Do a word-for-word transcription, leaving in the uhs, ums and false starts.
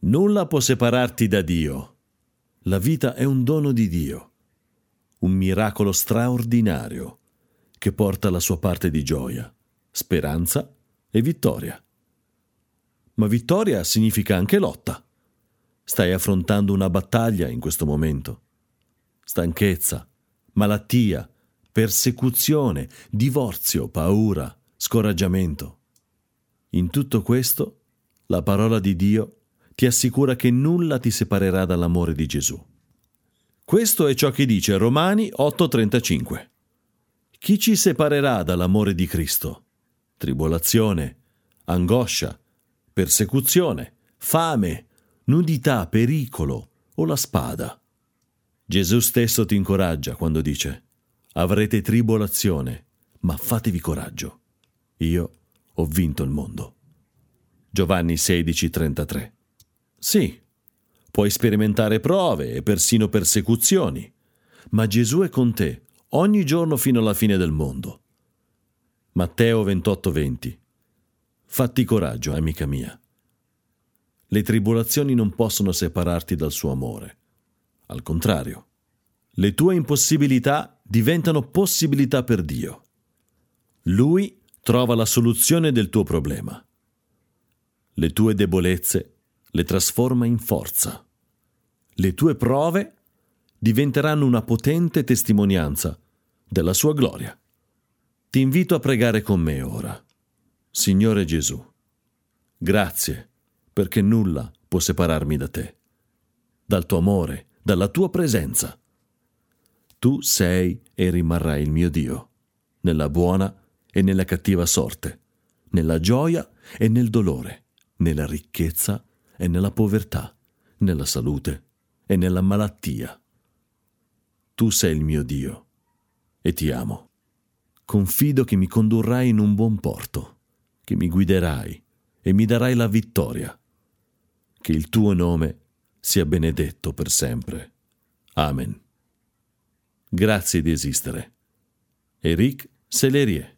Nulla può separarti da Dio. La vita è un dono di Dio, un miracolo straordinario che porta la sua parte di gioia, speranza e vittoria. Ma vittoria significa anche lotta. Stai affrontando una battaglia in questo momento. Stanchezza, malattia, persecuzione, divorzio, paura, scoraggiamento. In tutto questo, la parola di Dio ti assicura che nulla ti separerà dall'amore di Gesù. Questo è ciò che dice Romani otto trentacinque. Chi ci separerà dall'amore di Cristo? Tribolazione, angoscia, persecuzione, fame, nudità, pericolo o la spada. Gesù stesso ti incoraggia quando dice: avrete tribolazione, ma fatevi coraggio. Io ho vinto il mondo. Giovanni sedici trentatré. Sì, puoi sperimentare prove e persino persecuzioni, ma Gesù è con te ogni giorno fino alla fine del mondo. Matteo ventotto venti. Fatti coraggio, amica mia. Le tribolazioni non possono separarti dal suo amore. Al contrario, le tue impossibilità diventano possibilità per Dio. Lui trova la soluzione del tuo problema. Le tue debolezze le trasforma in forza. Le tue prove diventeranno una potente testimonianza della sua gloria. Ti invito a pregare con me ora. Signore Gesù, grazie perché nulla può separarmi da te, dal tuo amore, dalla tua presenza. Tu sei e rimarrai il mio Dio, nella buona e nella cattiva sorte, nella gioia e nel dolore, nella ricchezza e nella povertà, nella salute e nella malattia. Tu sei il mio Dio e ti amo. Confido che mi condurrai in un buon porto, che mi guiderai e mi darai la vittoria. Che il tuo nome sia benedetto per sempre. Amen. Grazie di esistere. Éric Sellerier.